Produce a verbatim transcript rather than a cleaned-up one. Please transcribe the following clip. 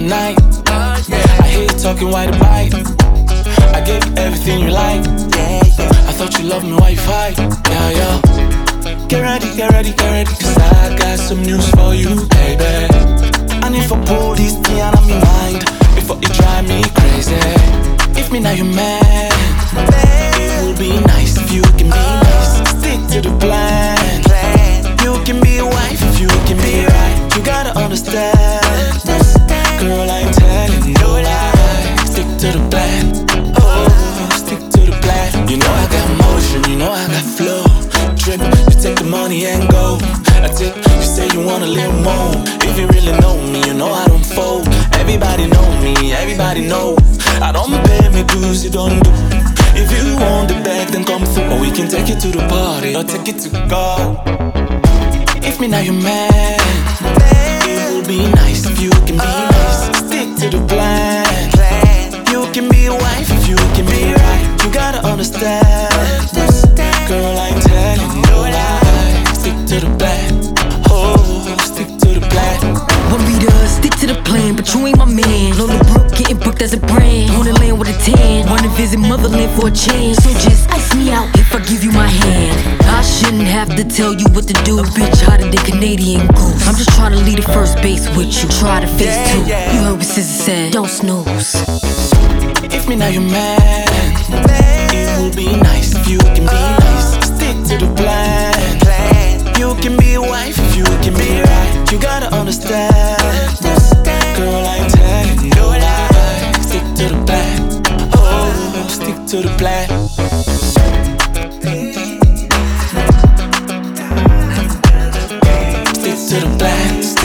night. I hear you talking white and bite. I gave you everything you like. I thought you loved me, why you fight? Yeah, yeah. Get ready, get ready, get ready, cause I got some news for you, baby. I need for pull this thing out of my mind before it drive me crazy. If me now you mad, it will be nice if you can be nice. Stick to the plan. You can be a wife if you can be right. You gotta understand, girl, I ain't telling no lie. Stick to the plan. Oh, stick to the plan. You know I got motion, you know I got flow. Trip, you take the money and go. That's it, you say you want a little more. If you really know me, you know I don't fold. Everybody know me, everybody know I don't pay me dues, you don't do. If you want the bag, then come through. Or we can take it to the party, or take it to God. If me now you're mad, it will be nice if you can be nice. Stick to the plan. You can be a wife if you can be right. You gotta understand, girl, I ain't telling no lie. Stick to the plan. Oh, stick to the plan. Want me to stick to the plan, but you ain't my man. Lola Brooke getting booked as a brand. Wanna land with a tan, wanna visit motherland for a chance. So just ice me out if I give you my hand. I shouldn't have to tell you what to do. A bitch hotter than Canadian Goose. I'm just trying to lead the first base with you. Try to face Yeah, two. yeah. You heard what S Z A said, don't snooze. If me now you're mad, it will be nice if you can be nice. Stick to the plan. You can be a wife if you can be right. You gotta understand, girl, I ain't telling no lie. Stick to the plan. Oh, stick to the plan. Stick to the plan.